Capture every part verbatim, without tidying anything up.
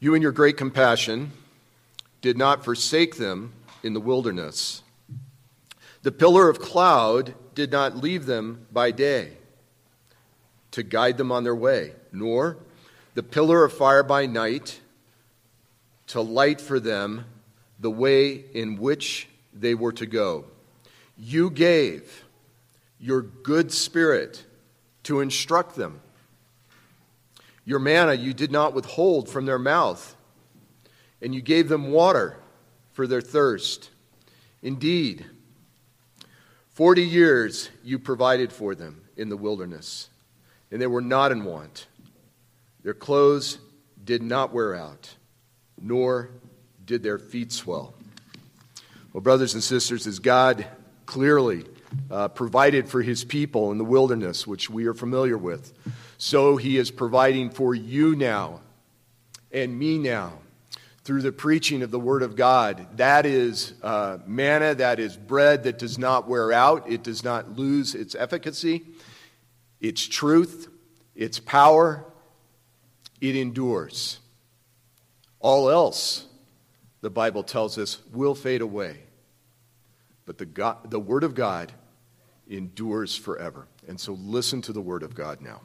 You in your great compassion did not forsake them in the wilderness. The pillar of cloud did not leave them by day to guide them on their way, nor the pillar of fire by night to light for them the way in which they were to go. You gave your good spirit to instruct them. Your manna you did not withhold from their mouth, and you gave them water for their thirst. Indeed, forty years you provided for them in the wilderness, and they were not in want. Their clothes did not wear out, nor did their feet swell. Well, brothers and sisters, as God clearly uh, provided for his people in the wilderness, which we are familiar with, so he is providing for you now and me now through the preaching of the Word of God. That is uh, manna, that is bread that does not wear out. It does not lose its efficacy, its truth, its power. It endures. All else, the Bible tells us, will fade away. But the God, the Word of God endures forever. And so listen to the Word of God now.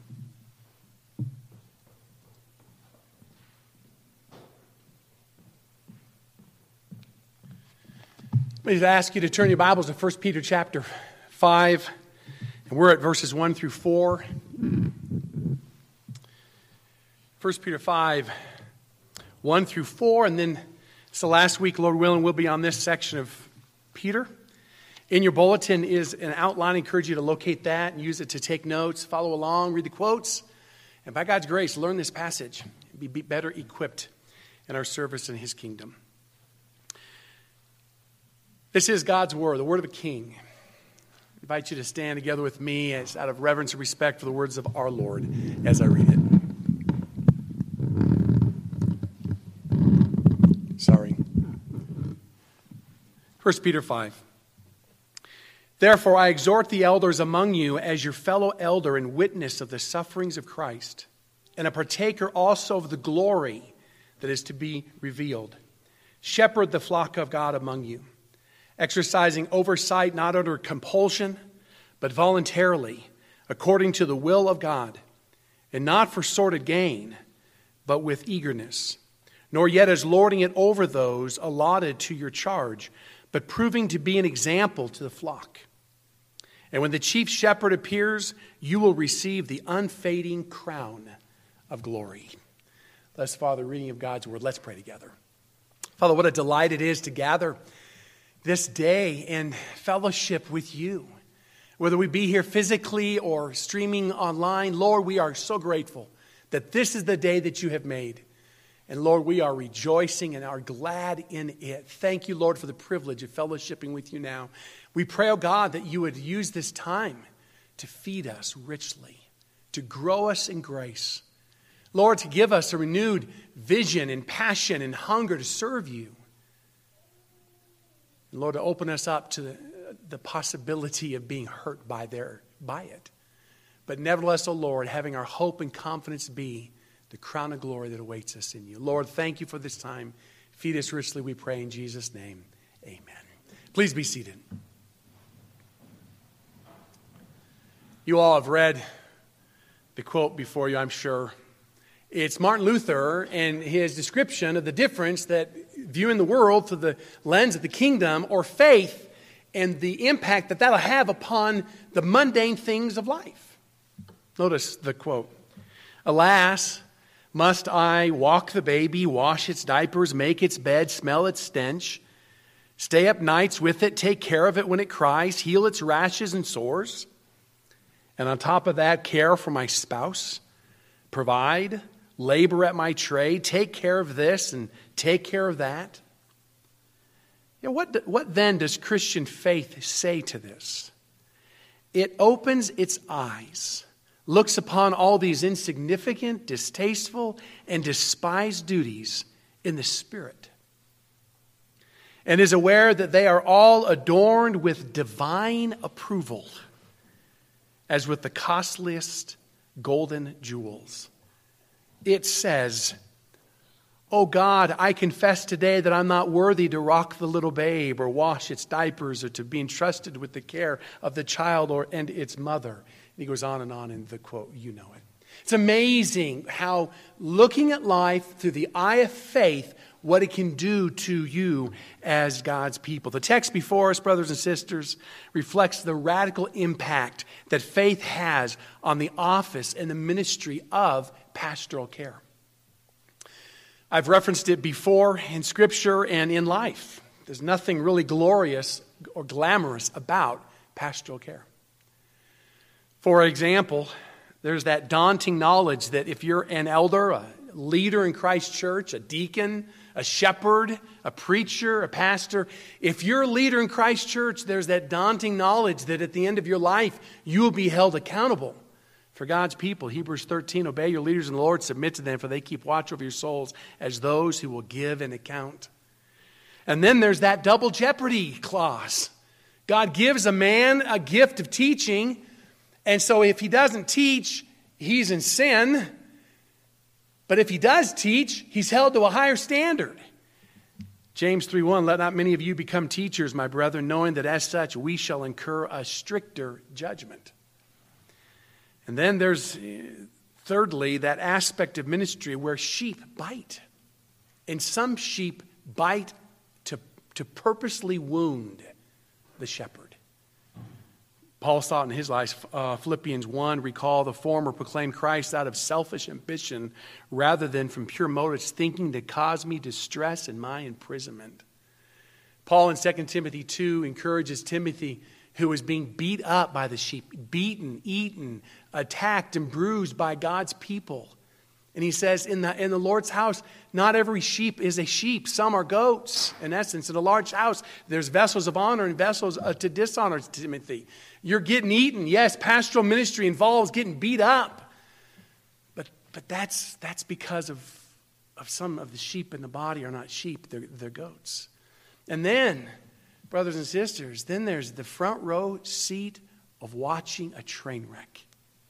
Please ask you to turn your Bibles to First Peter chapter five. And we're at verses one through four. First Peter five, one through four. And then, so last week, Lord willing, we'll be on this section of Peter. In your bulletin is an outline. I encourage you to locate that and use it to take notes, follow along, read the quotes. And by God's grace, learn this passage and be better equipped in our service in his kingdom. This is God's word, the word of a king. I invite you to stand together with me as out of reverence and respect for the words of our Lord as I read it. Sorry. First Peter five. Therefore I exhort the elders among you as your fellow elder and witness of the sufferings of Christ, and a partaker also of the glory that is to be revealed. Shepherd the flock of God among you, exercising oversight not under compulsion, but voluntarily, according to the will of God, and not for sordid gain, but with eagerness, nor yet as lording it over those allotted to your charge, but proving to be an example to the flock. And when the chief shepherd appears, you will receive the unfading crown of glory. Thus, Father, reading of God's word, let's pray together. Father, what a delight it is to gather this day in fellowship with you. Whether we be here physically or streaming online, Lord, we are so grateful that this is the day that you have made. And Lord, we are rejoicing and are glad in it. Thank you, Lord, for the privilege of fellowshipping with you now. We pray, oh God, that you would use this time to feed us richly, to grow us in grace. Lord, to give us a renewed vision and passion and hunger to serve you. And Lord, to open us up to the, the possibility of being hurt by, their, by it. But nevertheless, oh Lord, having our hope and confidence be the crown of glory that awaits us in you. Lord, thank you for this time. Feed us richly, we pray in Jesus' name. Amen. Please be seated. You all have read the quote before you, I'm sure. It's Martin Luther and his description of the difference that viewing the world through the lens of the kingdom or faith and the impact that that'll have upon the mundane things of life. Notice the quote. Alas, must I walk the baby, wash its diapers, make its bed, smell its stench, stay up nights with it, take care of it when it cries, heal its rashes and sores, and on top of that, care for my spouse, provide, labor at my trade, take care of this and take care of that? You know, what, what then does Christian faith say to this? It opens its eyes, looks upon all these insignificant, distasteful, and despised duties in the Spirit, and is aware that they are all adorned with divine approval, as with the costliest golden jewels. It says, "Oh God, I confess today that I'm not worthy to rock the little babe or wash its diapers or to be entrusted with the care of the child or and its mother." And he goes on and on in the quote. You know it. It's amazing how looking at life through the eye of faith, what it can do to you as God's people. The text before us, brothers and sisters, reflects the radical impact that faith has on the office and the ministry of pastoral care. I've referenced it before in Scripture and in life. There's nothing really glorious or glamorous about pastoral care. For example, there's that daunting knowledge that if you're an elder, a leader in Christ Church, a deacon, a shepherd, a preacher, a pastor, if you're a leader in Christ Church, there's that daunting knowledge that at the end of your life, you will be held accountable for God's people. Hebrews thirteen, obey your leaders in the Lord, submit to them, for they keep watch over your souls as those who will give an account. And then there's that double jeopardy clause. God gives a man a gift of teaching, and so if he doesn't teach, he's in sin. But if he does teach, he's held to a higher standard. James three one, let not many of you become teachers, my brethren, knowing that as such we shall incur a stricter judgment. And then there's, thirdly, that aspect of ministry where sheep bite. And some sheep bite to, to purposely wound the shepherd. Paul saw it in his life. Uh, Philippians one, recall the former proclaimed Christ out of selfish ambition rather than from pure motives, thinking to cause me distress in my imprisonment. Paul in Second Timothy two encourages Timothy, who was being beat up by the sheep, beaten, eaten, attacked, and bruised by God's people. And he says, in the, in the Lord's house, not every sheep is a sheep. Some are goats. In essence, in a large house, there's vessels of honor and vessels uh, to dishonor, Timothy. You're getting eaten. Yes, pastoral ministry involves getting beat up. But but that's that's because of, of some of the sheep in the body are not sheep, they're, they're goats. And then, brothers and sisters, then there's the front row seat of watching a train wreck.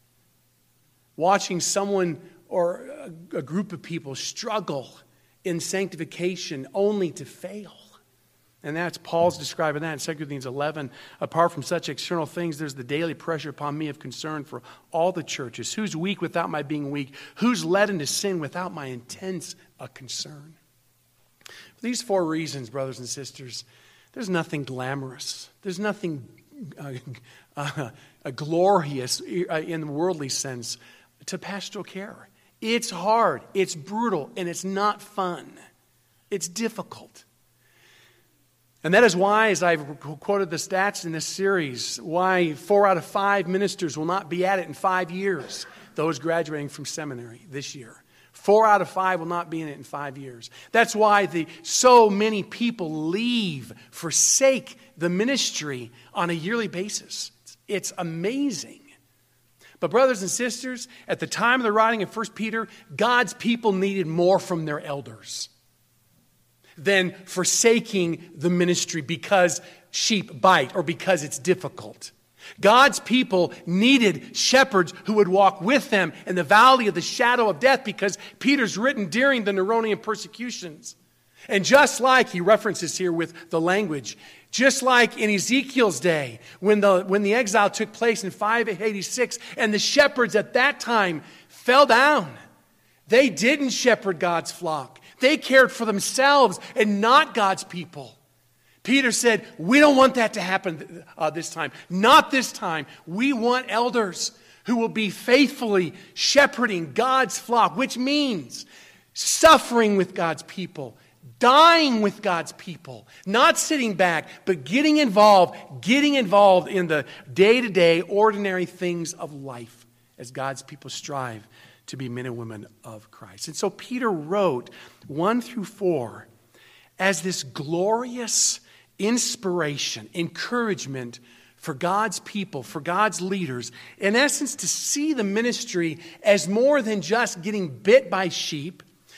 Watching someone or a, a group of people struggle in sanctification only to fail. And that's Paul's describing that in Second Corinthians eleven. Apart from such external things, there's the daily pressure upon me of concern for all the churches. Who's weak without my being weak? Who's led into sin without my intense uh, concern? For these four reasons, brothers and sisters, there's nothing glamorous. There's nothing uh, uh, uh, glorious uh, in the worldly sense to pastoral care. It's hard, it's brutal, and it's not fun. It's difficult. And that is why, as I've quoted the stats in this series, why four out of five ministers will not be at it in five years, those graduating from seminary this year. Four out of five will not be in it in five years. That's why the so many people leave, forsake the ministry on a yearly basis. It's, it's amazing. But brothers and sisters, at the time of the writing of First Peter, God's people needed more from their elders than forsaking the ministry because sheep bite or because it's difficult. God's people needed shepherds who would walk with them in the valley of the shadow of death, because Peter's written during the Neronian persecutions. And just like he references here with the language, just like in Ezekiel's day, when the, when the exile took place in five eighty-six, and the shepherds at that time fell down. They didn't shepherd God's flock. They cared for themselves and not God's people. Peter said, we don't want that to happen uh, this time. Not this time. We want elders who will be faithfully shepherding God's flock, which means suffering with God's people, dying with God's people, not sitting back, but getting involved, getting involved in the day-to-day ordinary things of life as God's people strive to be men and women of Christ. And so Peter wrote one through four as this glorious inspiration, encouragement for God's people, for God's leaders, in essence, to see the ministry as more than just getting bit by sheep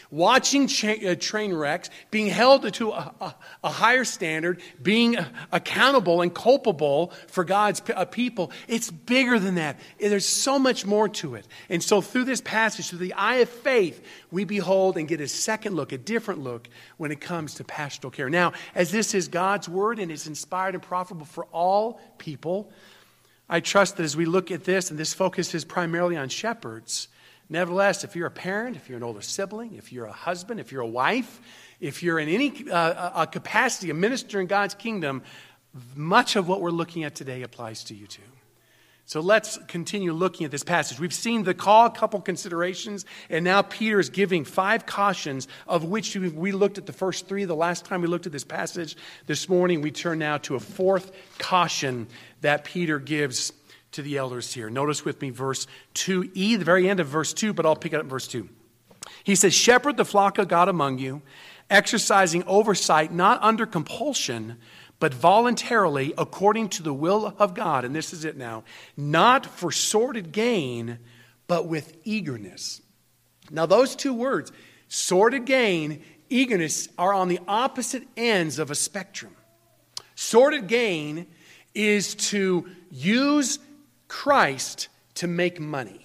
watching cha- uh, train wrecks, being held to a, a, a higher standard, being accountable and culpable for God's p- uh, people. It's bigger than that. There's so much more to it. And so through this passage, through the eye of faith, we behold and get a second look, a different look when it comes to pastoral care. Now, as this is God's word and it's inspired and profitable for all people, I trust that as we look at this, and this focuses primarily on shepherds, nevertheless, if you're a parent, if you're an older sibling, if you're a husband, if you're a wife, if you're in any uh, a capacity, a minister in God's kingdom, much of what we're looking at today applies to you too. So let's continue looking at this passage. We've seen the call, a couple considerations, and now Peter is giving five cautions, of which we looked at the first three the last time we looked at this passage. This morning we turn now to a fourth caution that Peter gives to the elders here. Notice with me verse two e, the very end of verse two, but I'll pick it up verse two. He says, "Shepherd the flock of God among you, exercising oversight, not under compulsion, but voluntarily according to the will of God." And this is it now. "Not for sordid gain, but with eagerness." Now those two words, sordid gain, eagerness, are on the opposite ends of a spectrum. Sordid gain is to use Christ to make money.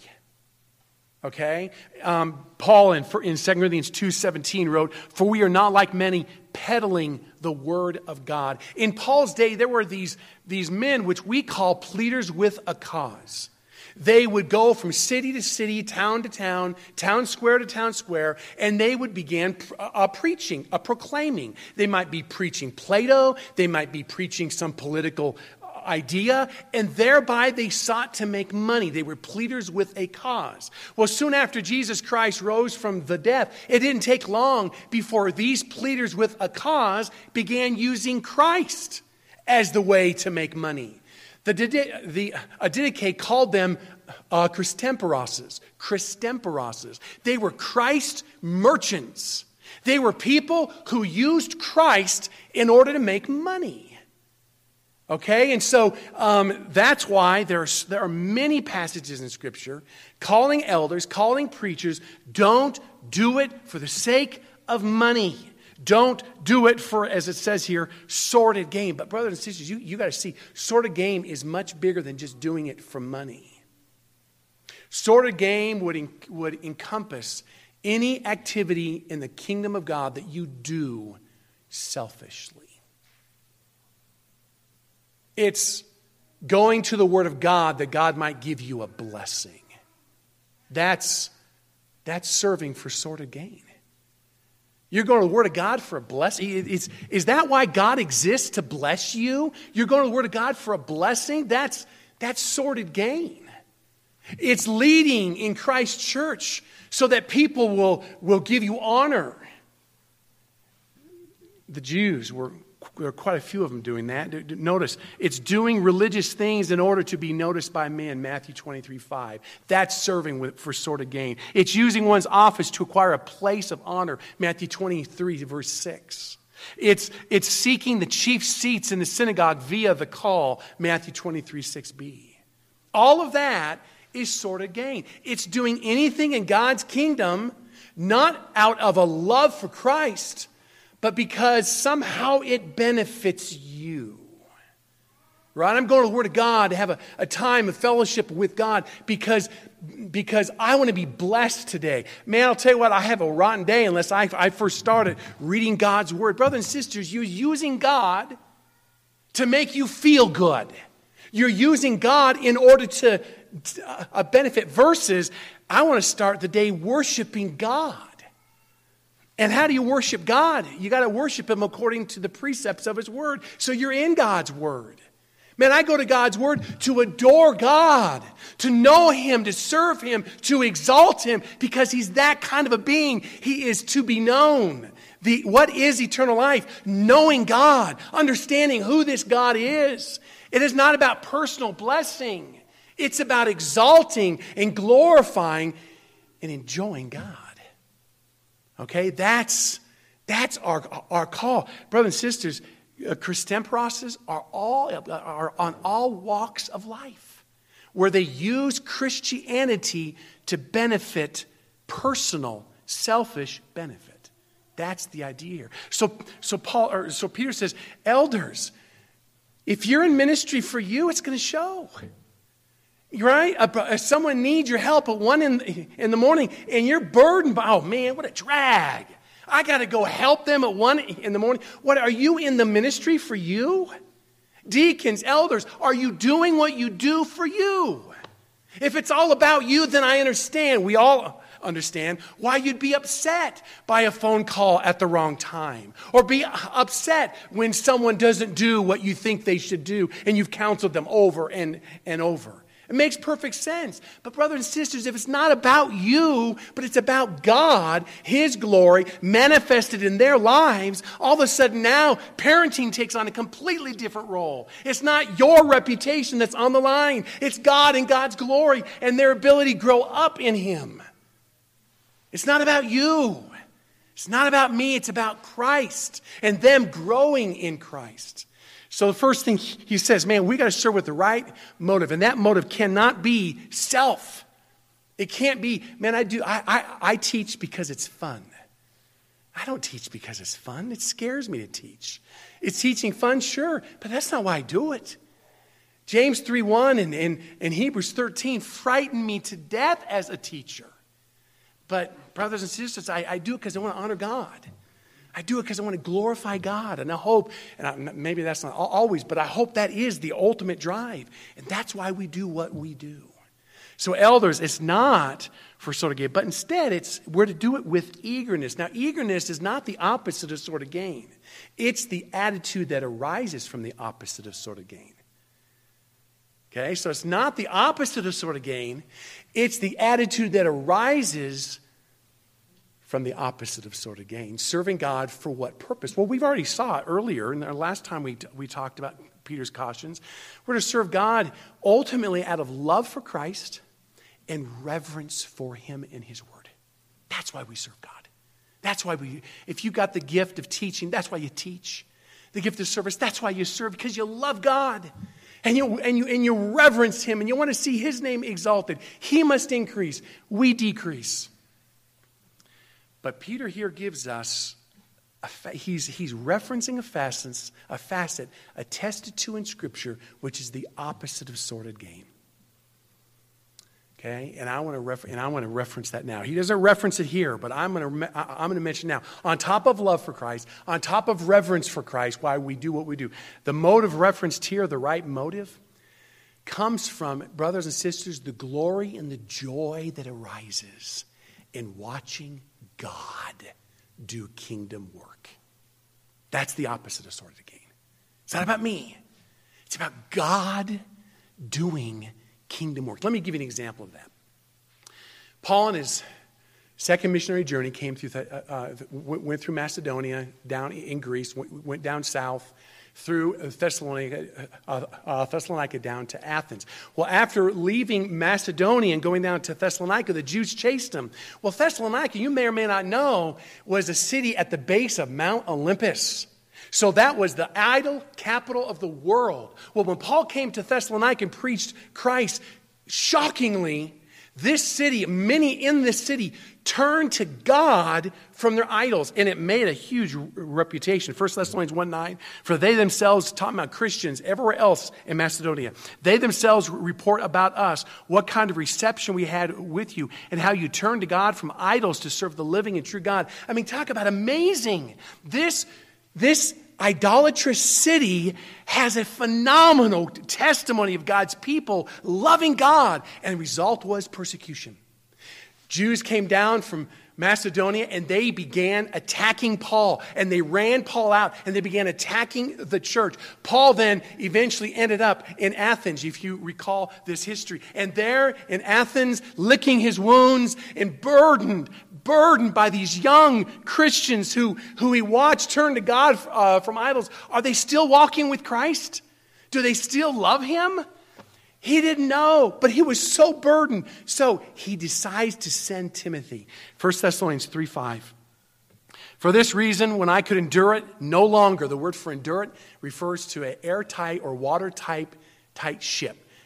Okay? Um, Paul in, in Second Corinthians two seventeen wrote, "For we are not like many peddling the word of God." In Paul's day, there were these, these men which we call pleaders with a cause. They would go from city to city, town to town, town square to town square, and they would begin uh, preaching, uh, proclaiming. They might be preaching Plato, they might be preaching some political idea, and thereby they sought to make money. They were pleaders with a cause. Well, soon after Jesus Christ rose from the dead, it didn't take long before these pleaders with a cause began using Christ as the way to make money. The, the uh, Didache called them uh, Christemperoses. Christemperoses. They were Christ merchants. They were people who used Christ in order to make money. Okay, and so um, that's why there's, there are many passages in Scripture calling elders, calling preachers, don't do it for the sake of money. Don't do it for, as it says here, sordid gain. But brothers and sisters, you, you got to see, sordid gain is much bigger than just doing it for money. Sordid gain would, en- would encompass any activity in the kingdom of God that you do selfishly. It's going to the Word of God that God might give you a blessing. That's, that's serving for sordid gain. You're going to the Word of God for a blessing. It's, is that why God exists, to bless you? You're going to the Word of God for a blessing? That's, that's sordid gain. It's leading in Christ's church so that people will, will give you honor. The Jews were... There are quite a few of them doing that. Notice, it's doing religious things in order to be noticed by men, Matthew twenty-three five. That's serving with, for sordid gain. It's using one's office to acquire a place of honor, Matthew twenty-three verse six. It's, it's seeking the chief seats in the synagogue via the call, Matthew twenty-three six b. All of that is sordid gain. It's doing anything in God's kingdom, not out of a love for Christ, but because somehow it benefits you. Right? I'm going to the Word of God to have a, a time of fellowship with God because, because I want to be blessed today. Man, I'll tell you what, I have a rotten day unless I, I first started reading God's Word. Brothers and sisters, you're using God to make you feel good. You're using God in order to uh, benefit, versus I want to start the day worshiping God. And how do you worship God? You got to worship Him according to the precepts of His Word. So you're in God's Word. Man, I go to God's Word to adore God, to know Him, to serve Him, to exalt Him, because He's that kind of a being. He is to be known. The, what is eternal life? Knowing God, understanding who this God is. It is not about personal blessing. It's about exalting and glorifying and enjoying God. Okay, that's that's our our call, brothers and sisters. Uh, Christemperoses are all are on all walks of life, where they use Christianity to benefit personal selfish benefit. That's the idea here. So, so Paul, or so Peter says, elders, if you're in ministry for you, it's going to show. Right? If someone needs your help at one in, in the morning and you're burdened by, oh man, what a drag. I got to go help them at one in the morning. What, are you in the ministry for you? Deacons, elders, are you doing what you do for you? If it's all about you, then I understand. We all understand why you'd be upset by a phone call at the wrong time, or be upset when someone doesn't do what you think they should do and you've counseled them over and, and over. It makes perfect sense. But brothers and sisters, if it's not about you, but it's about God, His glory manifested in their lives, all of a sudden now parenting takes on a completely different role. It's not your reputation that's on the line. It's God and God's glory and their ability to grow up in Him. It's not about you. It's not about me. It's about Christ and them growing in Christ. So the first thing he says, man, we got to serve with the right motive. And that motive cannot be self. It can't be, man, I do. I, I, I teach because it's fun. I don't teach because it's fun. It scares me to teach. Is teaching fun? Sure. But that's not why I do it. James three one and, and, and Hebrews thirteen frighten me to death as a teacher. But brothers and sisters, I, I do it because I want to honor God. I do it because I want to glorify God. And I hope, and I, maybe that's not always, but I hope that is the ultimate drive. And that's why we do what we do. So elders, it's not for sort of gain, but instead it's we're to do it with eagerness. Now, eagerness is not the opposite of sort of gain. It's the attitude that arises from the opposite of sort of gain. Okay, so it's not the opposite of sort of gain. It's the attitude that arises from the opposite of sort of gain. Serving God for what purpose? Well, we've already saw it earlier. In the last time we, we talked about Peter's cautions. We're to serve God ultimately out of love for Christ and reverence for Him and His Word. That's why we serve God. That's why we, if you got the gift of teaching, that's why you teach. The gift of service, that's why you serve, because you love God. And you, and you, and you reverence Him, and you want to see His name exalted. He must increase. We decrease. But Peter here gives us, a fa- he's, he's referencing a facet, a facet attested to in Scripture, which is the opposite of sordid gain. Okay, and I want to refer- and I want to reference that now. He doesn't reference it here, but I'm going to I'm going to mention now. On top of love for Christ, on top of reverence for Christ, why we do what we do, the motive referenced here, the right motive, comes from, brothers and sisters, the glory and the joy that arises in watching God do kingdom work. That's the opposite of sordid gain. It's not about me. It's about God doing kingdom work. Let me give you an example of that. Paul on his second missionary journey came through, uh, uh, went through Macedonia, down in Greece, went, went down south through Thessalonica, uh, uh, Thessalonica down to Athens. Well, after leaving Macedonia and going down to Thessalonica, the Jews chased him. Well, Thessalonica, you may or may not know, was a city at the base of Mount Olympus. So that was the idol capital of the world. Well, when Paul came to Thessalonica and preached Christ, shockingly, this city, many in this city, turned to God from their idols. And it made a huge reputation. First Thessalonians one nine, for they themselves, talking about Christians everywhere else in Macedonia, they themselves report about us what kind of reception we had with you and how you turned to God from idols to serve the living and true God. I mean, talk about amazing. This, this idolatrous city has a phenomenal testimony of God's people loving God, and the result was persecution. Jews came down from Macedonia and they began attacking Paul, and they ran Paul out and they began attacking the church. Paul then eventually ended up in Athens, if you recall this history. And there in Athens, licking his wounds and burdened, burdened by these young Christians who, who he watched turn to God uh, from idols. Are they still walking with Christ? Do they still love Him? He didn't know, but he was so burdened. So he decides to send Timothy. First Thessalonians three five. For this reason, when I could endure it no longer, the word for endure it refers to an airtight or watertight tight ship.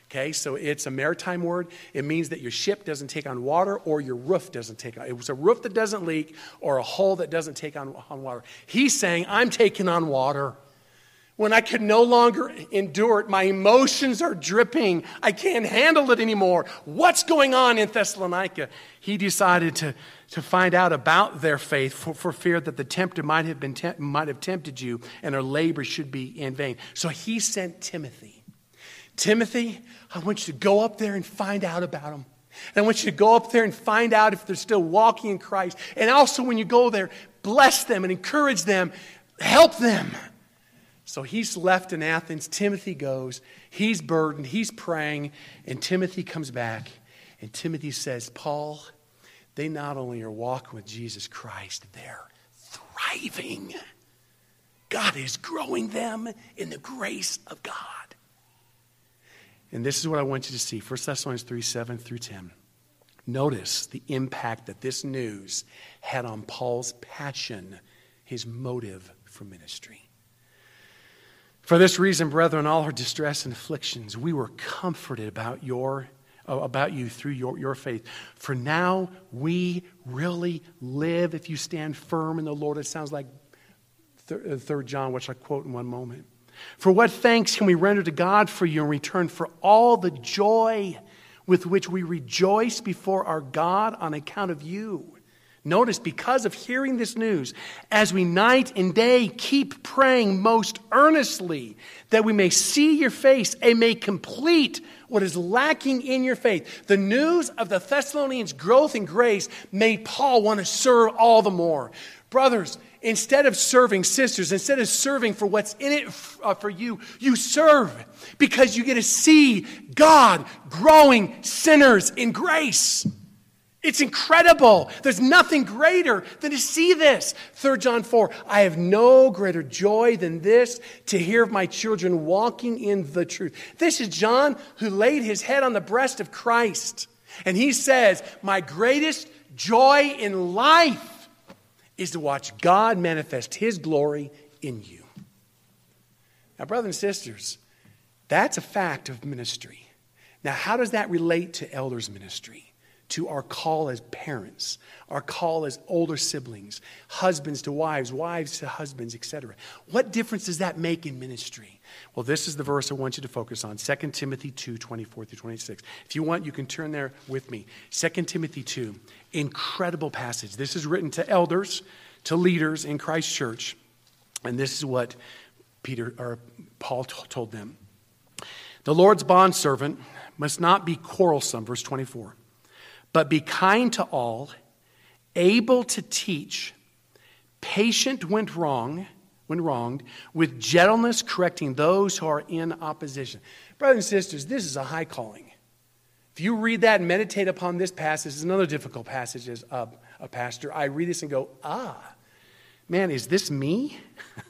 Okay, so it's a maritime word. It means that your ship doesn't take on water or your roof doesn't take on. It was a roof that doesn't leak or a hull that doesn't take on, on water. He's saying, I'm taking on water. When I can no longer endure it, my emotions are dripping. I can't handle it anymore. What's going on in Thessalonica? He decided to, to find out about their faith for, for fear that the tempter might have been temp- might have tempted you and our labor should be in vain. So he sent Timothy. Timothy, I want you to go up there and find out about them. And I want you to go up there and find out if they're still walking in Christ. And also when you go there, bless them and encourage them. Help them. So he's left in Athens. Timothy goes. He's burdened. He's praying. And Timothy comes back. And Timothy says, Paul, they not only are walking with Jesus Christ, they're thriving. God is growing them in the grace of God. And this is what I want you to see. First Thessalonians three, seven through ten. Notice the impact that this news had on Paul's passion, his motive for ministry. For this reason, brethren, all our distress and afflictions, we were comforted about your about you through your, your faith. For now we really live if you stand firm in the Lord. It sounds like Third John, which I quote in one moment. For what thanks can we render to God for you in return for all the joy with which we rejoice before our God on account of you? Notice, because of hearing this news, as we night and day keep praying most earnestly that we may see your face and may complete what is lacking in your faith. The news of the Thessalonians' growth in grace made Paul want to serve all the more. Brothers, instead of serving, sisters, instead of serving for what's in it for you, you serve because you get to see God growing sinners in grace. It's incredible. There's nothing greater than to see this. Third John four, I have no greater joy than this, to hear of my children walking in the truth. This is John who laid his head on the breast of Christ. And he says, my greatest joy in life is to watch God manifest his glory in you. Now, brothers and sisters, that's a fact of ministry. Now, how does that relate to elders' ministry? To our call as parents, our call as older siblings, husbands to wives, wives to husbands, et cetera. What difference does that make in ministry? Well, this is the verse I want you to focus on, Second Timothy two, twenty-four through twenty-six. If you want, you can turn there with me. Second Timothy two, incredible passage. This is written to elders, to leaders in Christ's church. And this is what Peter or Paul t- told them. The Lord's bondservant must not be quarrelsome, verse twenty-four. But be kind to all, able to teach, patient when wrong, when wronged, with gentleness correcting those who are in opposition. Brothers and sisters, this is a high calling. If you read that and meditate upon this passage, it's another difficult passage as a, a pastor. I read this and go, ah, man, is this me?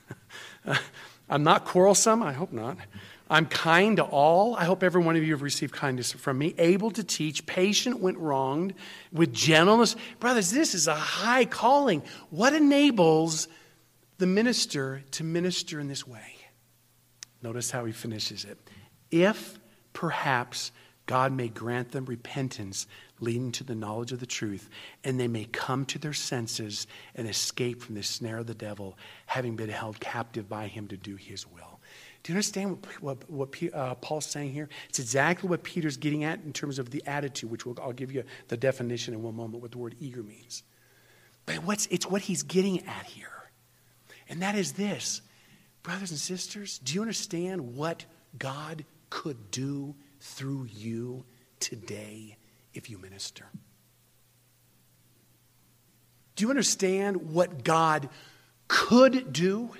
I'm not quarrelsome. I hope not. I'm kind to all. I hope every one of you have received kindness from me. Able to teach, patient when wronged, with gentleness. Brothers, this is a high calling. What enables the minister to minister in this way? Notice how he finishes it. If perhaps God may grant them repentance leading to the knowledge of the truth, and they may come to their senses and escape from the snare of the devil, having been held captive by him to do his will. Do you understand what, what, what uh, Paul's saying here? It's exactly what Peter's getting at in terms of the attitude, which we'll, I'll give you the definition in one moment, what the word eager means. But what's, it's what he's getting at here. And that is this. Brothers and sisters, do you understand what God could do through you today if you minister? Do you understand what God could do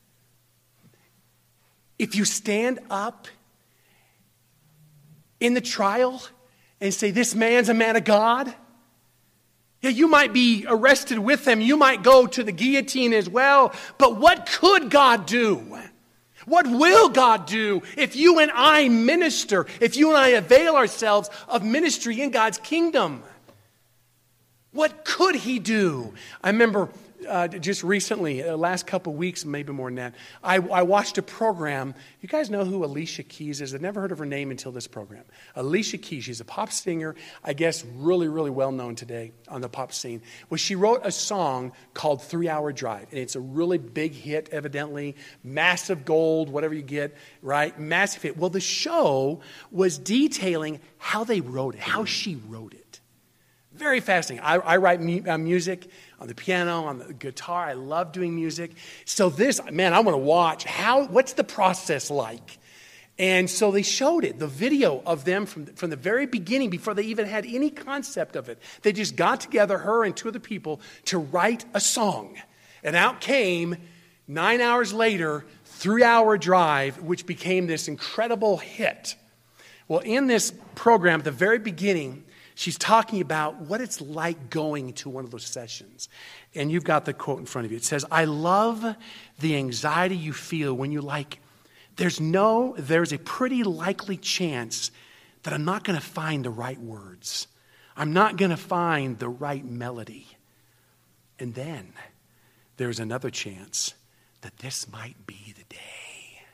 if you stand up in the trial and say, this man's a man of God? Yeah, you might be arrested with him. You might go to the guillotine as well. But what could God do? What will God do if you and I minister, if you and I avail ourselves of ministry in God's kingdom? What could he do? I remember uh, just recently, uh, last couple weeks, maybe more than that, I, I watched a program. You guys know who Alicia Keys is? I've never heard of her name until this program. Alicia Keys, she's a pop singer, I guess really, really well known today on the pop scene. Well, she wrote a song called Three Hour Drive, and it's a really big hit, evidently. Massive gold, whatever you get, right? Massive hit. Well, the show was detailing how they wrote it, how she wrote it. Very fascinating. I, I write mu- uh, music on the piano, on the guitar. I love doing music. So this, man, I want to watch how, what's the process like? And so they showed it, the video of them from, from the very beginning, before they even had any concept of it. They just got together, her and two other people, to write a song. And out came, nine hours later, Three Hour Drive, which became this incredible hit. Well, in this program, at the very beginning, she's talking about what it's like going to one of those sessions. And you've got the quote in front of you. It says, I love the anxiety you feel when you like, there's no, there's a pretty likely chance that I'm not going to find the right words. I'm not going to find the right melody. And then there's another chance that this might be the day.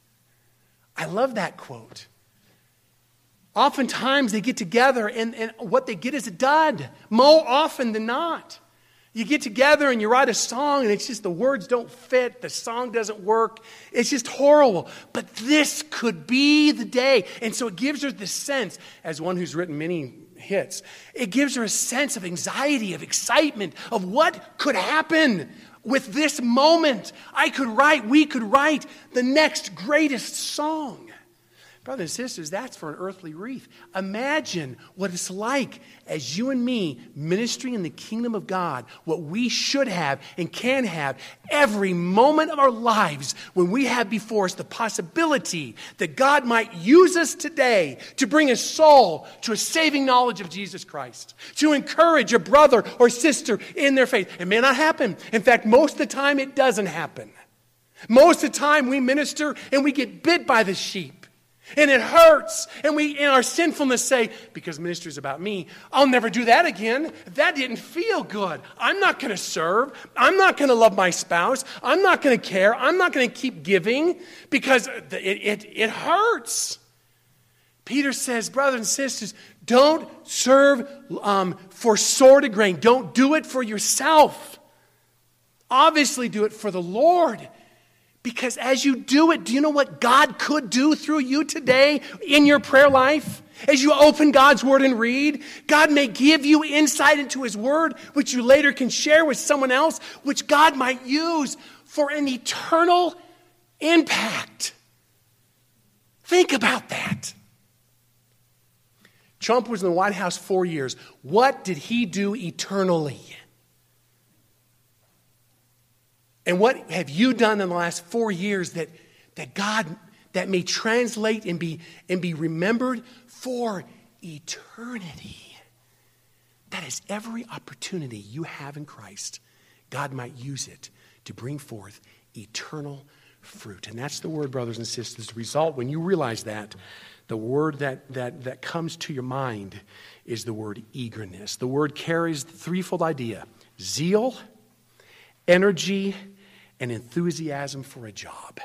I love that quote. Oftentimes they get together and, and what they get is a dud. More often than not. You get together and you write a song and it's just the words don't fit. The song doesn't work. It's just horrible. But this could be the day. And so it gives her this sense, as one who's written many hits, it gives her a sense of anxiety, of excitement, of what could happen with this moment. I could write, we could write the next greatest song. Brothers and sisters, that's for an earthly wreath. Imagine what it's like as you and me ministering in the kingdom of God, what we should have and can have every moment of our lives when we have before us the possibility that God might use us today to bring a soul to a saving knowledge of Jesus Christ, to encourage a brother or sister in their faith. It may not happen. In fact, most of the time it doesn't happen. Most of the time we minister and we get bit by the sheep. And it hurts. And we, in our sinfulness, say, because ministry is about me, I'll never do that again. That didn't feel good. I'm not going to serve. I'm not going to love my spouse. I'm not going to care. I'm not going to keep giving because it, it, it hurts. Peter says, brothers and sisters, don't serve um, for sordid grain. Don't do it for yourself. Obviously, do it for the Lord. Because as you do it, do you know what God could do through you today in your prayer life? As you open God's Word and read, God may give you insight into His Word, which you later can share with someone else, which God might use for an eternal impact. Think about that. Trump was in the White House four years. What did he do eternally? And what have you done in the last four years that, that God, that may translate and be, and be remembered for eternity? That is every opportunity you have in Christ. God might use it to bring forth eternal fruit. And that's the word, brothers and sisters. The result, when you realize that, the word that, that, that comes to your mind is the word eagerness. The word carries the threefold idea: zeal, energy, and enthusiasm for a job.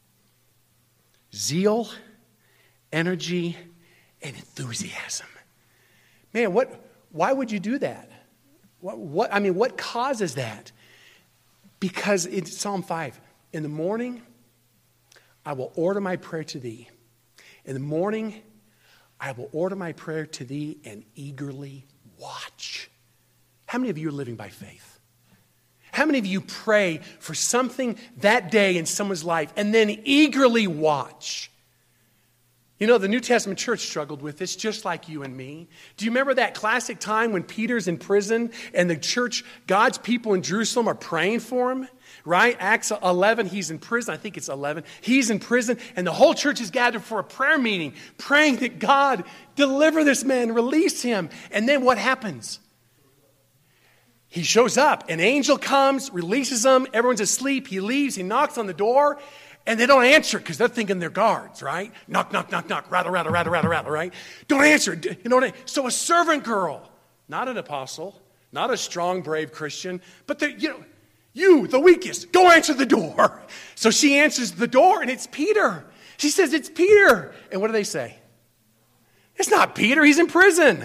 Zeal, energy, and enthusiasm. Man, what? Why would you do that? What? what I mean, what causes that? Because in Psalm five, in the morning, I will order my prayer to thee. In the morning, I will order my prayer to thee and eagerly watch. How many of you are living by faith? How many of you pray for something that day in someone's life and then eagerly watch? You know, the New Testament church struggled with this just like you and me. Do you remember that classic time when Peter's in prison and the church, God's people in Jerusalem are praying for him? Right? Acts eleven, he's in prison. I think it's eleven. He's in prison and the whole church is gathered for a prayer meeting, praying that God deliver this man, release him. And then what happens? He shows up. An angel comes, releases him. Everyone's asleep. He leaves. He knocks on the door. And they don't answer because they're thinking they're guards, right? Knock, knock, knock, knock. Rattle, rattle, rattle, rattle, rattle, right? Don't answer. You know what I mean? So a servant girl, not an apostle, not a strong, brave Christian, but you know, You, the weakest, go answer the door. So she answers the door, and it's Peter. She says, it's Peter. And what do they say? It's not Peter, he's in prison.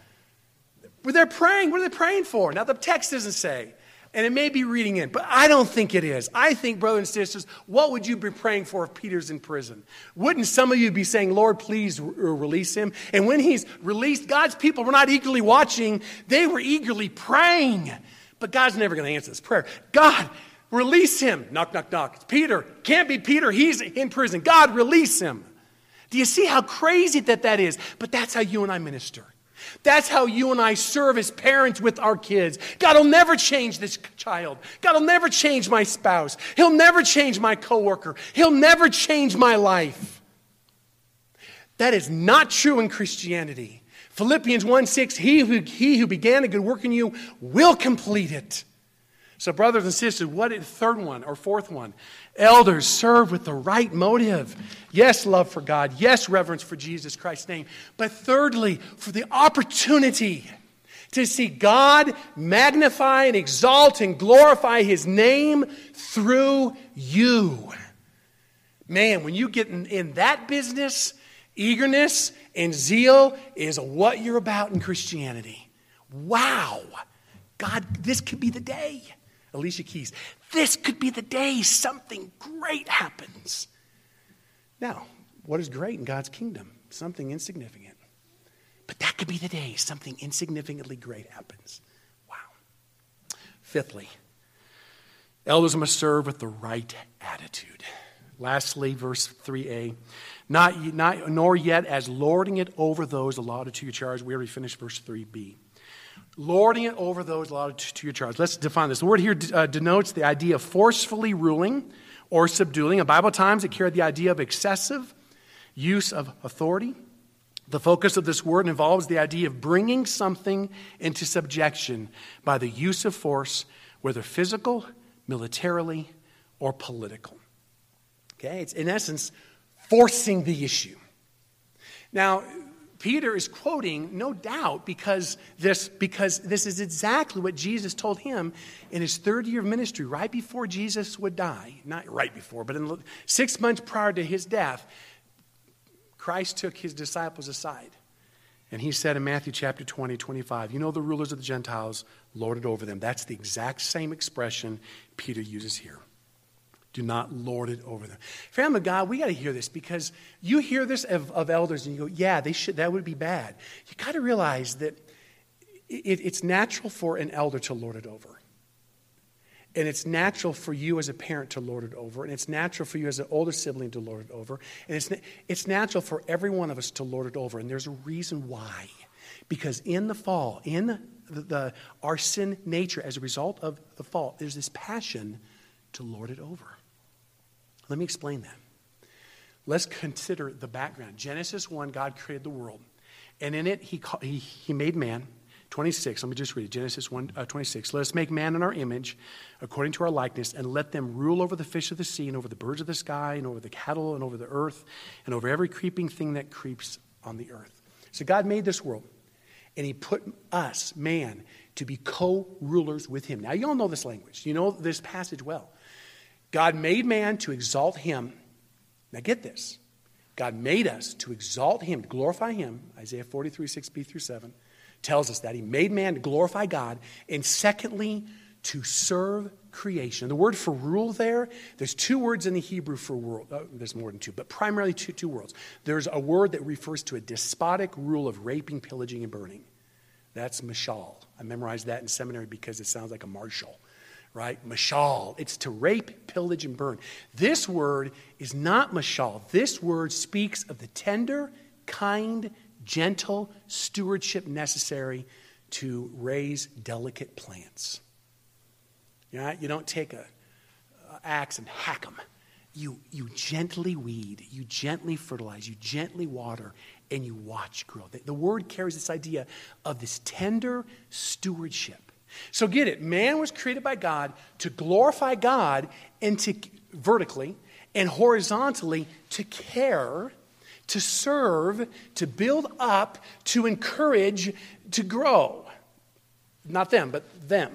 But they're praying. What are they praying for? Now, the text doesn't say. And it may be reading in, but I don't think it is. I think, brothers and sisters, what would you be praying for if Peter's in prison? Wouldn't some of you be saying, Lord, please re- release him? And when he's released, God's people were not eagerly watching. They were eagerly praying. But God's never going to answer this prayer. God, release him. Knock, knock, knock. It's Peter. Can't be Peter. He's in prison. God, release him. Do you see how crazy that that is? But that's how you and I minister. That's how you and I serve as parents with our kids. God will never change this child. God will never change my spouse. He'll never change my coworker. He'll never change my life. That is not true in Christianity. Philippians one six, he who, he who began a good work in you will complete it. So brothers and sisters, what is third one or fourth one? Elders, serve with the right motive. Yes, love for God. Yes, reverence for Jesus Christ's name. But thirdly, for the opportunity to see God magnify and exalt and glorify his name through you. Man, when you get in, in that business, eagerness and zeal is what you're about in Christianity. Wow. God, this could be the day. Alicia Keys, this could be the day something great happens. Now, what is great in God's kingdom? Something insignificant. But that could be the day something insignificantly great happens. Wow. Fifthly, elders must serve with the right attitude. Lastly, verse three a, not, not, nor yet as lording it over those allotted to your charge. We already finished verse three b. Lording it over those allotted to your charge. Let's define this. The word here uh, denotes the idea of forcefully ruling or subduing. In Bible times, it carried the idea of excessive use of authority. The focus of this word involves the idea of bringing something into subjection by the use of force, whether physical, militarily, or political. Okay, it's in essence forcing the issue. Now, Peter is quoting, no doubt, because this, because this is exactly what Jesus told him in his third year of ministry, right before Jesus would die. Not right before, but in six months prior to his death, Christ took his disciples aside. And he said in Matthew chapter twenty, twenty-five, you know the rulers of the Gentiles, lord it over them. That's the exact same expression Peter uses here. Do not lord it over them. Family of God, we got to hear this because you hear this of, of elders and you go, yeah, they should. That would be bad. You got to realize that it, it's natural for an elder to lord it over. And it's natural for you as a parent to lord it over. And it's natural for you as an older sibling to lord it over. And it's, it's natural for every one of us to lord it over. And there's a reason why. Because in the fall, in the, the our sin nature as a result of the fall, there's this passion to lord it over. Let me explain that. Let's consider the background. Genesis one, God created the world. And in it, he, he, he made man. twenty-six, let me just read it. Genesis one, uh, twenty-six. Let us make man in our image, according to our likeness, and let them rule over the fish of the sea, and over the birds of the sky, and over the cattle, and over the earth, and over every creeping thing that creeps on the earth. So God made this world, and he put us, man, to be co-rulers with him. Now, you all know this language. You know this passage well. God made man to exalt him. Now get this. God made us to exalt him, to glorify him. Isaiah forty-three, six b through seven tells us that. He made man to glorify God. And secondly, to serve creation. The word for rule there, there's two words in the Hebrew for rule. Oh, there's more than two, but primarily two, two words. There's a word that refers to a despotic rule of raping, pillaging, and burning. That's mashal. I memorized that in seminary because it sounds like a marshal. Right? Mashal. It's to rape, pillage, and burn. This word is not mashal. This word speaks of the tender, kind, gentle stewardship necessary to raise delicate plants. You know, you don't take an axe and hack them. You, you gently weed, you gently fertilize, you gently water, and you watch grow. The, the word carries this idea of this tender stewardship. So get it, man was created by God to glorify God and to vertically and horizontally to care, to serve, to build up, to encourage, to grow. Not them, but them.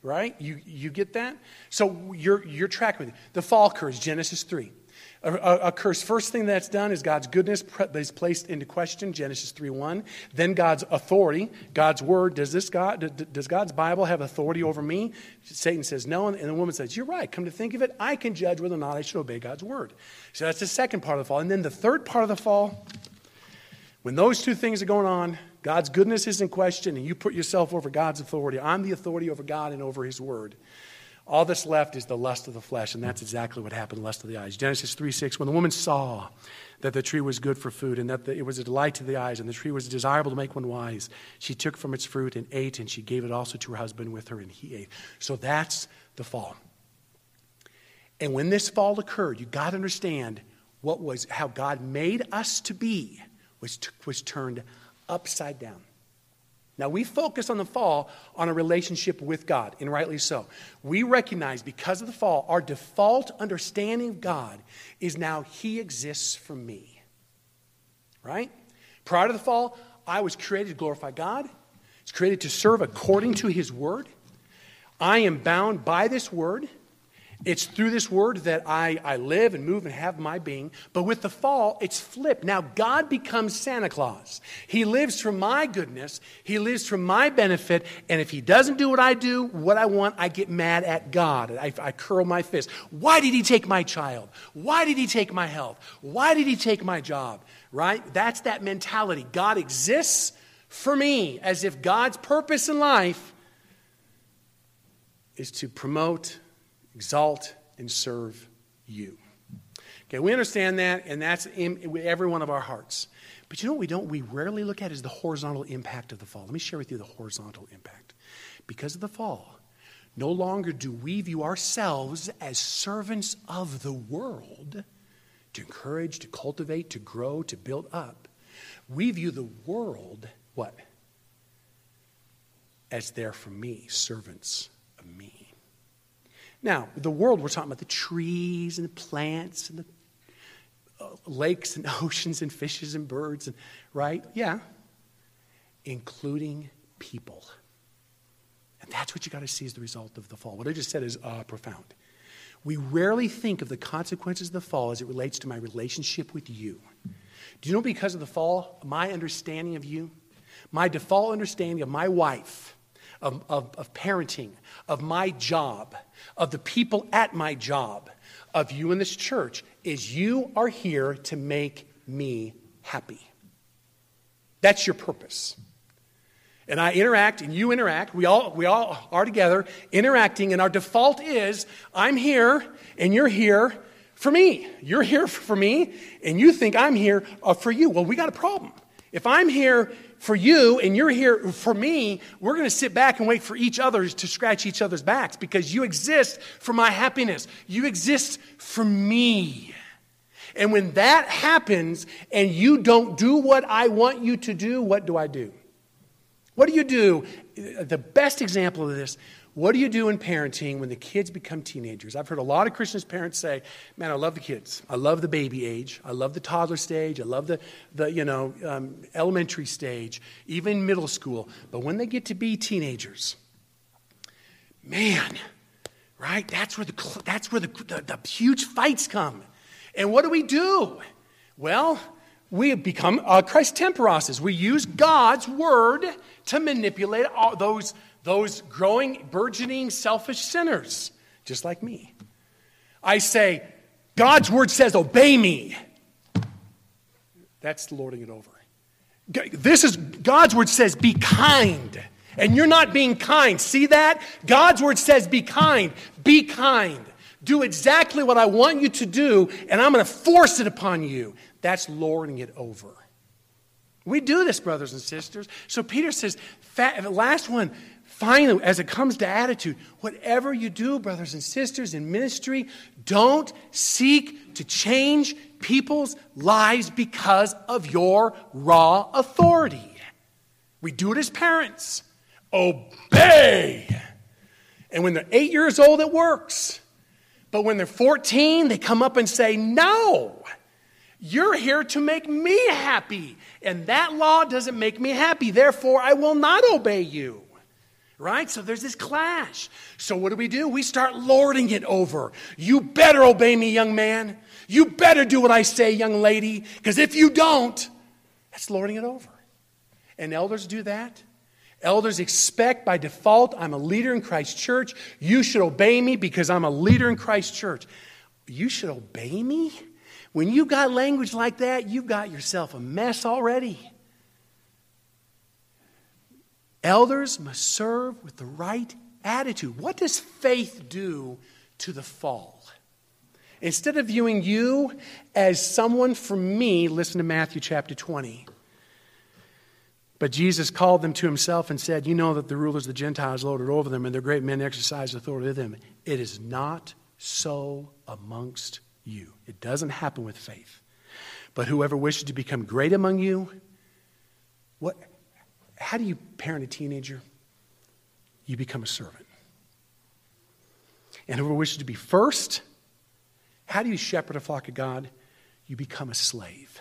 right? You you get that? So you're, you're tracking with it. The fall occurs, Genesis three. Occurs. First thing that's done is God's goodness is placed into question, Genesis three one. Then God's authority, God's word. Does this God, does God's Bible have authority over me? Satan says no, and the woman says, you're right. Come to think of it, I can judge whether or not I should obey God's word. So that's the second part of the fall. And then the third part of the fall, when those two things are going on, God's goodness is in question, and you put yourself over God's authority. I'm the authority over God and over his word. All that's left is the lust of the flesh, and that's exactly what happened, lust of the eyes. Genesis three six, when the woman saw that the tree was good for food and that the, it was a delight to the eyes and the tree was desirable to make one wise, she took from its fruit and ate, and she gave it also to her husband with her, and he ate. So that's the fall. And when this fall occurred, you got to understand what was how God made us to be was, was turned upside down. Now, we focus on the fall on a relationship with God, and rightly so. We recognize because of the fall, our default understanding of God is now he exists for me. Right? Prior to the fall, I was created to glorify God. I was created to serve according to his word. I am bound by this word. It's through this word that I, I live and move and have my being. But with the fall, it's flipped. Now God becomes Santa Claus. He lives for my goodness. He lives for my benefit. And if he doesn't do what I do, what I want, I get mad at God. I, I curl my fist. Why did he take my child? Why did he take my health? Why did he take my job? Right? That's that mentality. God exists for me, as if God's purpose in life is to promote, exalt, and serve you. Okay, we understand that, and that's in every one of our hearts. But you know what we don't? We rarely look at is the horizontal impact of the fall. Let me share with you the horizontal impact. Because of the fall, no longer do we view ourselves as servants of the world to encourage, to cultivate, to grow, to build up. We view the world, what? As there for me, servants of me. Now, the world, we're talking about the trees and the plants and the uh, lakes and oceans and fishes and birds, and right? Yeah. Including people. And that's what you got to see as the result of the fall. What I just said is uh, profound. We rarely think of the consequences of the fall as it relates to my relationship with you. Do you know because of the fall, my understanding of you, my default understanding of my wife, Of, of, of parenting, of my job, of the people at my job, of you in this church, is you are here to make me happy. That's your purpose. And I interact and you interact. We all, we all are together interacting, and our default is I'm here and you're here for me. You're here for me and you think I'm here for you. Well, we got a problem. If I'm here for you and you're here for me, we're going to sit back and wait for each other to scratch each other's backs because you exist for my happiness. You exist for me. And when that happens and you don't do what I want you to do, what do I do? What do you do? The best example of this, what do you do in parenting when the kids become teenagers? I've heard a lot of Christian parents say, man, I love the kids. I love the baby age. I love the toddler stage. I love the, the you know, um, elementary stage, even middle school. But when they get to be teenagers, man, right? That's where the, that's where the, the, the huge fights come. And what do we do? Well, we become uh, Christ temperoses. We use God's word to manipulate all those Those growing, burgeoning, selfish sinners, just like me. I say, God's word says, obey me. That's lording it over. This is, God's word says, be kind. And you're not being kind. See that? God's word says, be kind. Be kind. Do exactly what I want you to do, and I'm going to force it upon you. That's lording it over. We do this, brothers and sisters. So Peter says, last one, finally, as it comes to attitude, whatever you do, brothers and sisters, in ministry, don't seek to change people's lives because of your raw authority. We do it as parents. Obey. And when they're eight years old, it works. But when they're fourteen, they come up and say, no, you're here to make me happy. And that law doesn't make me happy. Therefore, I will not obey you. Right? So there's this clash. So what do we do? We start lording it over. You better obey me, young man. You better do what I say, young lady. Because if you don't, that's lording it over. And elders do that. Elders expect by default, I'm a leader in Christ's church. You should obey me because I'm a leader in Christ's church. You should obey me? When you got language like that, you've got yourself a mess already. Elders must serve with the right attitude. What does faith do to the fall? Instead of viewing you as someone from me, listen to Matthew chapter twenty. But Jesus called them to himself and said, you know that the rulers of the Gentiles lord it over them, and their great men exercise authority over them. It is not so amongst you. It doesn't happen with faith. But whoever wishes to become great among you, what? How do you parent a teenager? You become a servant. And whoever wishes to be first, how do you shepherd a flock of God? You become a slave.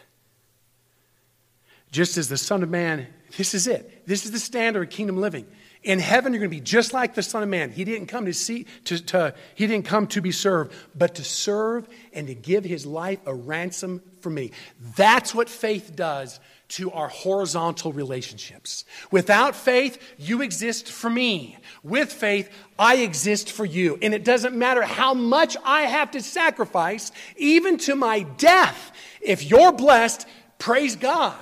Just as the Son of Man, this is it. This is the standard of kingdom living. In heaven, you're going to be just like the Son of Man. He didn't come to see, to, to, he didn't come to be served, but to serve and to give his life a ransom for me. That's what faith does to our horizontal relationships. Without faith, you exist for me. With faith, I exist for you. And it doesn't matter how much I have to sacrifice, even to my death. If you're blessed, praise God.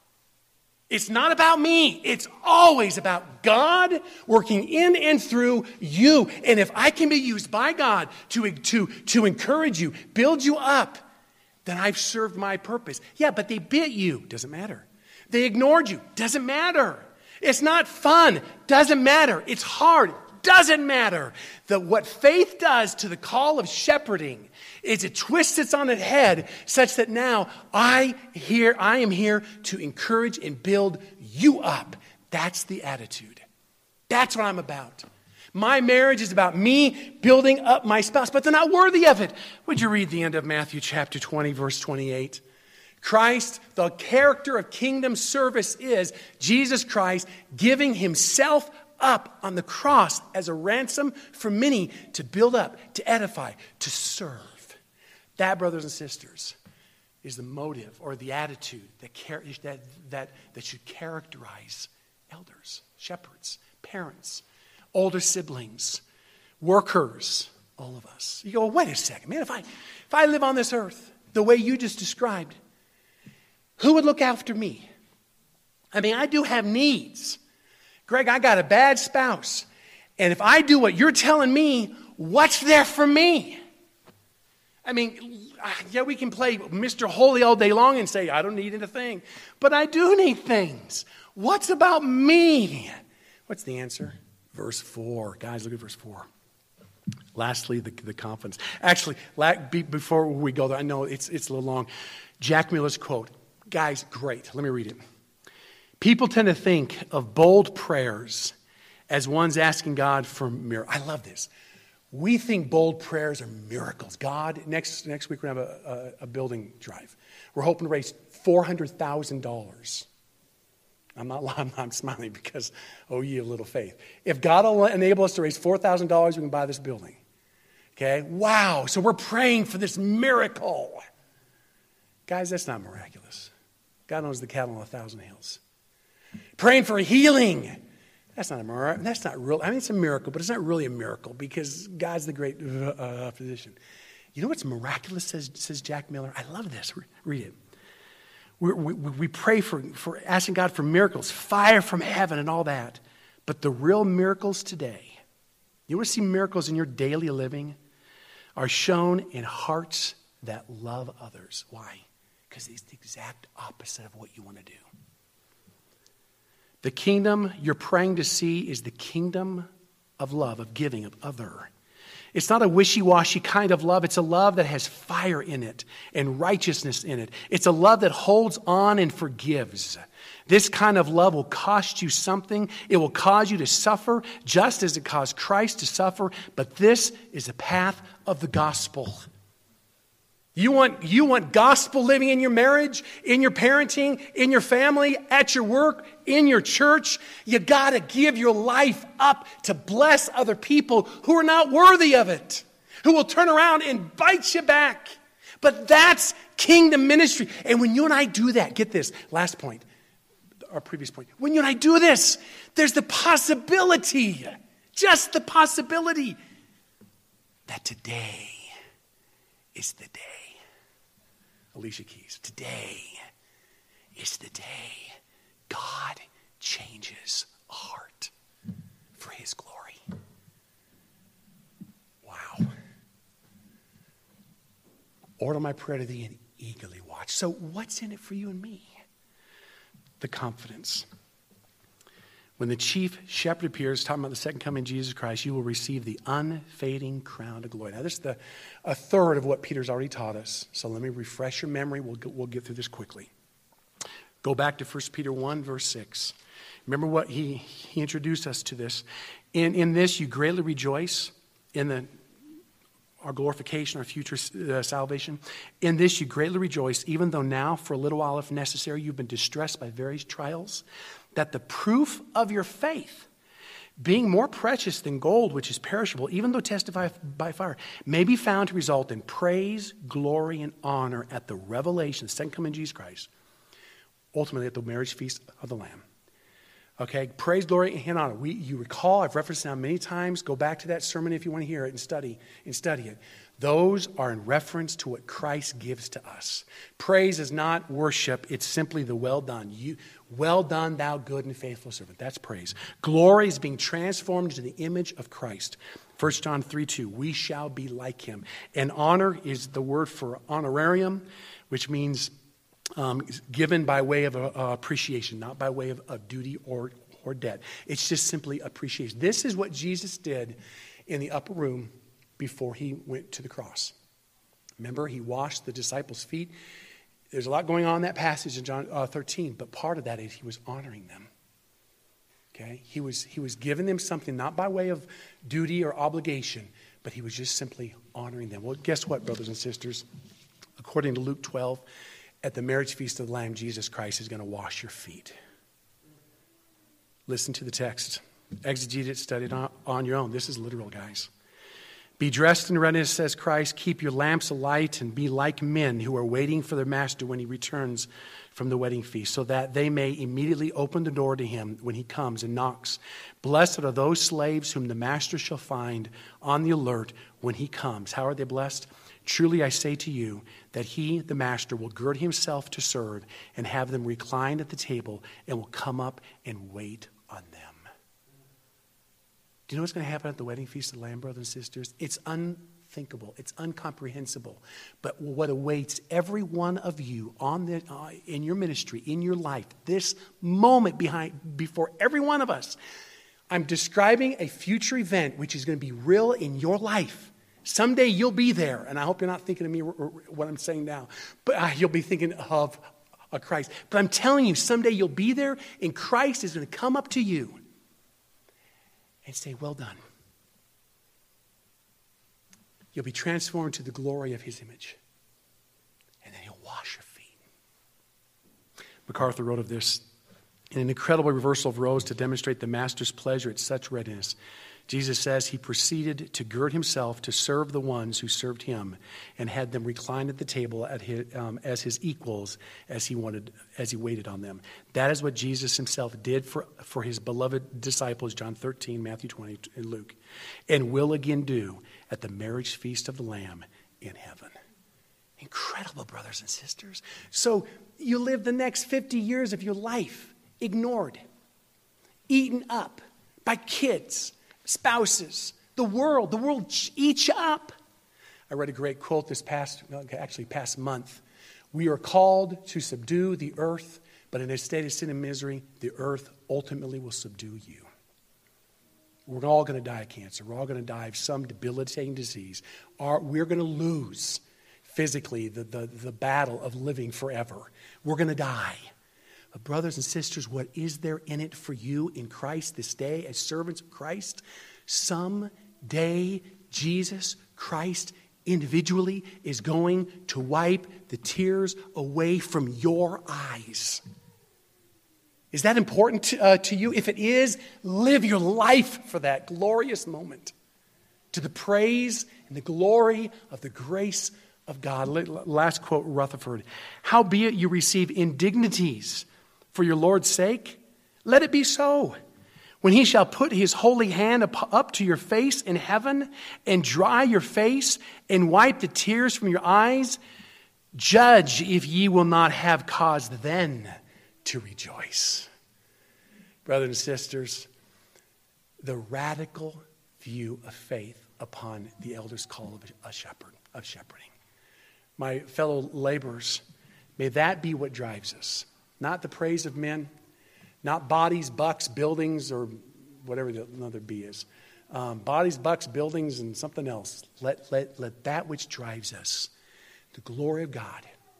It's not about me. It's always about God working in and through you. And if I can be used by God to, to, to encourage you, build you up, then I've served my purpose. Yeah, but they bit you. Doesn't matter. They ignored you. Doesn't matter. It's not fun. Doesn't matter. It's hard. Doesn't matter. The, what faith does to the call of shepherding is it twists it on its head such that now I here I am here to encourage and build you up. That's the attitude. That's what I'm about. My marriage is about me building up my spouse, but they're not worthy of it. Would you read the end of Matthew chapter twenty, verse twenty-eight? Christ, the character of kingdom service is Jesus Christ giving himself up on the cross as a ransom for many to build up, to edify, to serve. That, brothers and sisters, is the motive or the attitude that, that, that, that should characterize elders, shepherds, parents, older siblings, workers, all of us. You go, well, wait a second, man, if I, if I live on this earth the way you just described, who would look after me? I mean, I do have needs. Greg, I got a bad spouse. And if I do what you're telling me, what's there for me? I mean, yeah, we can play Mister Holy all day long and say, I don't need anything. But I do need things. What's about me? What's the answer? Verse four. Guys, look at verse four. Lastly, the, the confidence. Actually, before we go there, I know it's, it's a little long. Jack Miller's quote. Guys, great. Let me read it. People tend to think of bold prayers as ones asking God for miracles. I love this. We think bold prayers are miracles. God, next next week we're going to have a, a, a building drive. We're hoping to raise four hundred thousand dollars. I'm not I'm, I'm smiling because, oh, ye of little faith. If God will enable us to raise four thousand dollars, we can buy this building. Okay? Wow. So we're praying for this miracle. Guys, that's not miraculous. God owns the cattle on a thousand hills. Praying for healing. That's not a miracle. That's not real. I mean, it's a miracle, but it's not really a miracle because God's the great uh, physician. You know what's miraculous, says, says Jack Miller? I love this. Read it. We, we, we pray for, for asking God for miracles, fire from heaven and all that. But the real miracles today, you want to see miracles in your daily living, are shown in hearts that love others. Why? Because it's the exact opposite of what you want to do. The kingdom you're praying to see is the kingdom of love, of giving, of other. It's not a wishy-washy kind of love. It's a love that has fire in it and righteousness in it. It's a love that holds on and forgives. This kind of love will cost you something. It will cause you to suffer just as it caused Christ to suffer. But this is the path of the gospel. You want, you want gospel living in your marriage, in your parenting, in your family, at your work, in your church. You got to give your life up to bless other people who are not worthy of it, who will turn around and bite you back. But that's kingdom ministry. And when you and I do that, get this, last point, our previous point. When you and I do this, there's the possibility, just the possibility, that today is the day. Alicia Keys, today is the day God changes a heart for his glory. Wow. Order my prayer to thee and eagerly watch. So what's in it for you and me? The confidence. When the chief shepherd appears, talking about the second coming of Jesus Christ, you will receive the unfading crown of glory. Now, this is the, a third of what Peter's already taught us. So let me refresh your memory. We'll, we'll get through this quickly. Go back to First Peter one, verse six. Remember what he, he introduced us to this. In, in this you greatly rejoice, in the our glorification, our future uh, salvation. In this you greatly rejoice, even though now, for a little while, if necessary, you've been distressed by various trials, that the proof of your faith, being more precious than gold, which is perishable, even though tested by fire, may be found to result in praise, glory, and honor at the revelation, the second coming of Jesus Christ, ultimately at the marriage feast of the Lamb. Okay, praise, glory, and honor. We, you recall, I've referenced it now many times. Go back to that sermon if you want to hear it and study and study it. Those are in reference to what Christ gives to us. Praise is not worship. It's simply the well done. You, well done, thou good and faithful servant. That's praise. Glory is being transformed into the image of Christ. First John three two, we shall be like him. And honor is the word for honorarium, which means um, given by way of uh, appreciation, not by way of, of duty or, or debt. It's just simply appreciation. This is what Jesus did in the upper room before he went to the cross. Remember, he washed the disciples' feet. There's a lot going on in that passage in John uh, thirteen, but part of that is he was honoring them. Okay? He was, he was giving them something not by way of duty or obligation, but he was just simply honoring them. Well, guess what, brothers and sisters? According to Luke twelve, at the marriage feast of the Lamb, Jesus Christ is going to wash your feet. Listen to the text. Exegete it, study it on, on your own. This is literal, guys. Be dressed in readiness, says Christ. Keep your lamps alight and be like men who are waiting for their master when he returns from the wedding feast, so that they may immediately open the door to him when he comes and knocks. Blessed are those slaves whom the master shall find on the alert when he comes. How are they blessed? Truly I say to you that he, the master, will gird himself to serve and have them recline at the table and will come up and wait on them. Do you know what's going to happen at the wedding feast of the Lamb, brothers and sisters? It's unthinkable. It's incomprehensible. But what awaits every one of you on the, uh, in your ministry, in your life, this moment behind before every one of us, I'm describing a future event which is going to be real in your life. Someday you'll be there, and I hope you're not thinking of me or what I'm saying now, but uh, you'll be thinking of uh, Christ. But I'm telling you, someday you'll be there, and Christ is going to come up to you and say, well done. You'll be transformed to the glory of his image. And then he'll wash your feet. MacArthur wrote of this, in an incredible reversal of roles to demonstrate the master's pleasure at such readiness. Jesus says he proceeded to gird himself to serve the ones who served him and had them recline at the table at his, um, as his equals as he wanted, as he waited on them. That is what Jesus himself did for, for his beloved disciples, John thirteen, Matthew twenty, and Luke, and will again do at the marriage feast of the Lamb in heaven. Incredible, brothers and sisters. So you live the next fifty years of your life ignored, eaten up by kids, spouses, the world. The world eats you up. I read a great quote this past, actually past month. We are called to subdue the earth, but in a state of sin and misery, the earth ultimately will subdue you. We're all going to die of cancer. We're all going to die of some debilitating disease. Our, we're going to lose physically the, the, the battle of living forever. We're going to die. But brothers and sisters, what is there in it for you in Christ this day as servants of Christ? Someday Jesus Christ individually is going to wipe the tears away from your eyes. Is that important to, uh, to you? If it is, live your life for that glorious moment, to the praise and the glory of the grace of God. Last quote, Rutherford. Howbeit you receive indignities for your Lord's sake, let it be so. When he shall put his holy hand up, up to your face in heaven and dry your face and wipe the tears from your eyes, judge if ye will not have cause then to rejoice. Brothers and sisters, the radical view of faith upon the elder's call of a shepherd, of shepherding. My fellow laborers, may that be what drives us. Not the praise of men, not bodies, bucks, buildings, or whatever the another B is. Um, bodies, bucks, buildings, and something else. Let, let, let that which drives us, the glory of God,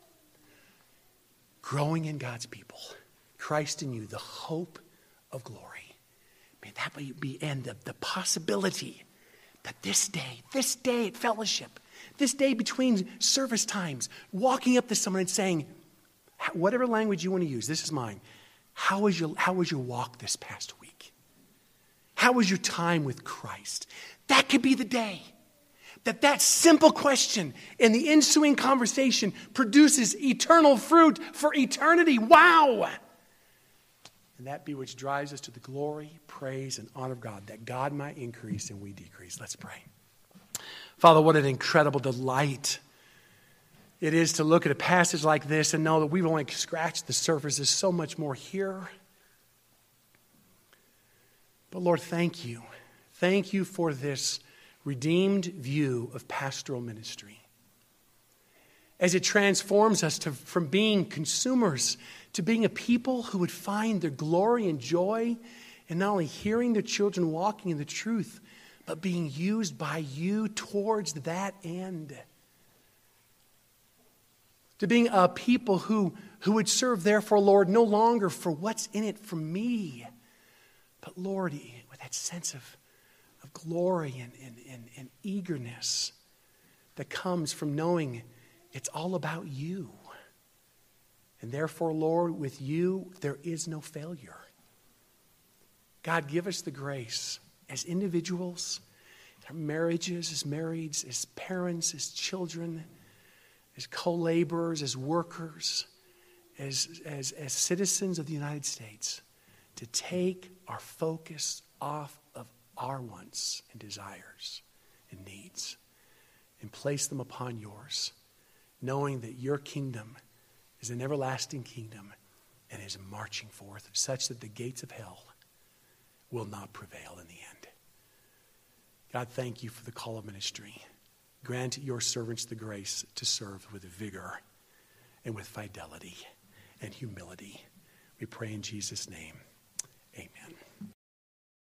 growing in God's people, Christ in you, the hope of glory. May that be, and the, the possibility that this day, this day at fellowship, this day between service times, walking up to someone and saying, whatever language you want to use, this is mine. How was your, how was your walk this past week? How was your time with Christ? That could be the day that that simple question in the ensuing conversation produces eternal fruit for eternity. Wow! And that be which drives us to the glory, praise, and honor of God, that God might increase and we decrease. Let's pray. Father, what an incredible delight it is to look at a passage like this and know that we've only scratched the surface. There's so much more here. But Lord, thank you. Thank you for this redeemed view of pastoral ministry. As it transforms us to, from being consumers to being a people who would find their glory and joy in not only hearing their children walking in the truth, but being used by you towards that end. To being a people who, who would serve, therefore, Lord, no longer for what's in it for me, but, Lord, with that sense of, of glory and, and, and, and eagerness that comes from knowing it's all about you. And therefore, Lord, with you, there is no failure. God, give us the grace as individuals, in our marriages, as marrieds, as parents, as children, as co-laborers, as workers, as, as, as citizens of the United States, to take our focus off of our wants and desires and needs and place them upon yours, knowing that your kingdom is an everlasting kingdom and is marching forth such that the gates of hell will not prevail in the end. God, thank you for the call of ministry. Grant your servants the grace to serve with vigor and with fidelity and humility. We pray in Jesus' name. Amen.